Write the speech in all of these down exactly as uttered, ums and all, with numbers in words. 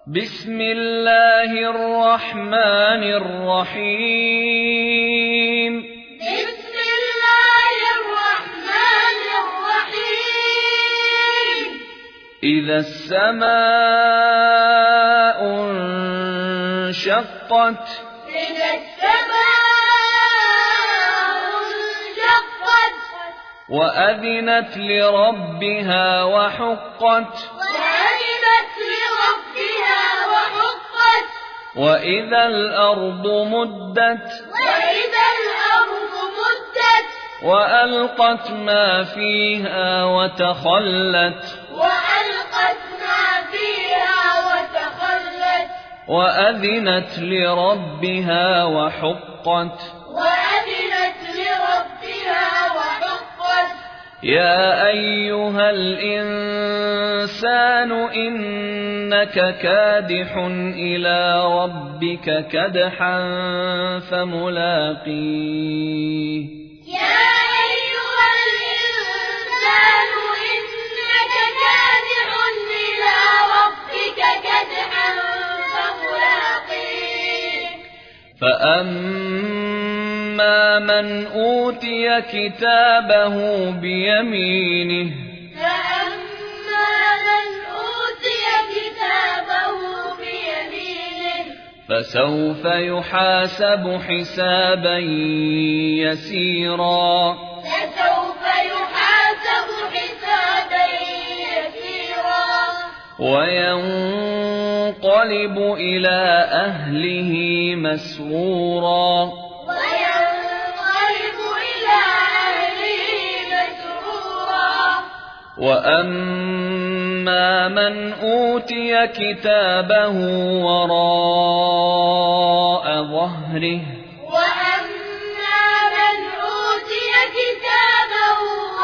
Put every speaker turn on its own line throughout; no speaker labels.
بسم الله الرحمن الرحيم
بسم الله الرحمن الرحيم
إذا السماء انشقت
إذا السماء انشقت
وأذنت لربها وحقت
وأذنت لربها وحقت
وإذا الأرض مدت
وإذا الأرض مدت
وألقت ما فيها وتخلت
وألقت ما فيها وتخلت
وأذنت لربها وحقت
وأذنت لربها وحقت
يا أيها الإنسان إنك كادح إلى ربك كدحا فملاقيه
يا أيها الإنسان إنك كادح إلى ربك كدحا فملاقيه
فأما من أوتي كتابه بيمينه
فأما من أوتي كتابه بيمينه
فسوف يحاسب حسابا يسيرا
فسوف يحاسب حسابا يسيرا
وينقلب إلى أهله مسرورا
وينقلب إلى أهله مسرورا
وأما من أوتي كتابه وراء ظهره
وأما من أوتي كتابه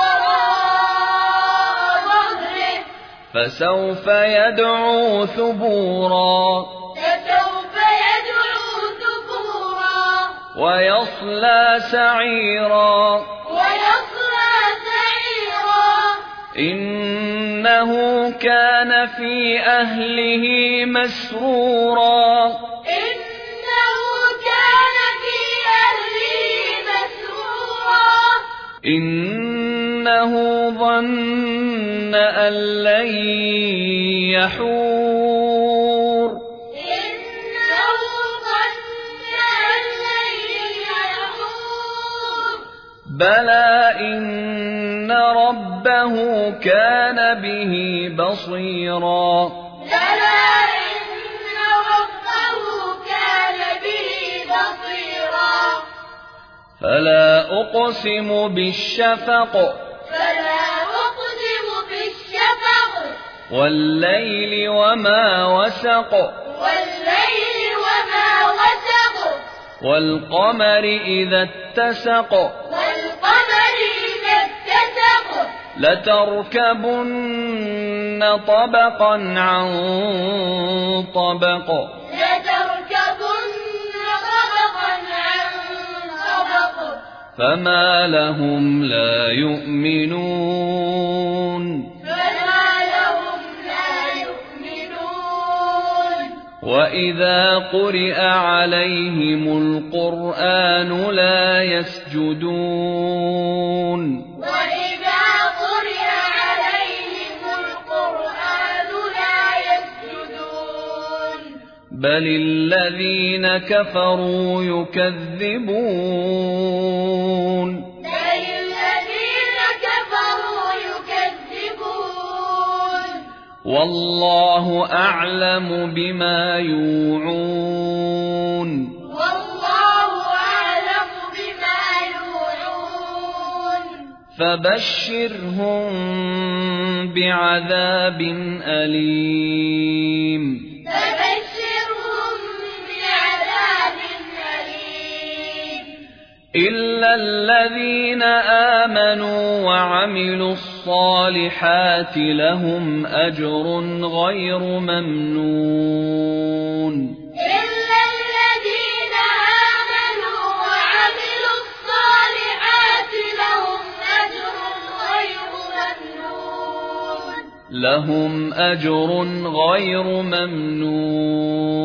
وراء ظهره
فسوف يدعو ثبورا
فسوف يدعو ثبورا
ويصلى سعيرا
ويصلى سعيرا
إنه كان في أهله مسرورا
إنه كان في أهله مسرورا
إنه ظن أن لن يحور
إنه ظن أن لن يحور
بلى إن ربه كان به بصيرا
بلى إن ربه كان به بصيرا
فلا أقسم بالشفق
فلا أقسم بالشفق
والليل وما وسق
والليل وما وسق
والقمر إذا اتسق
والقمر إذا اتسق
لتركبن طبقا عن طبق
لتركبن طبقا عن طبق
فما لهم لا يؤمنون
فما لهم لا يؤمنون
وإذا قرئ عليهم القرآن لا يسجدون
وإذا قرئ عليهم القرآن لا يسجدون
بل الذين كفروا يكذبون
بل الذين كفروا يكذبون
والله أعلم بما يوعون
والله أعلم بما يوعون
فبشرهم بعذاب أليم
فبشرهم بعذاب أليم
إلا الذين آمنوا وعملوا الصالحات لهم أجر غير ممنون
إلا الذين آمنوا وعملوا الصالحات لهم أجر غير ممنون
لهم أجر غير ممنون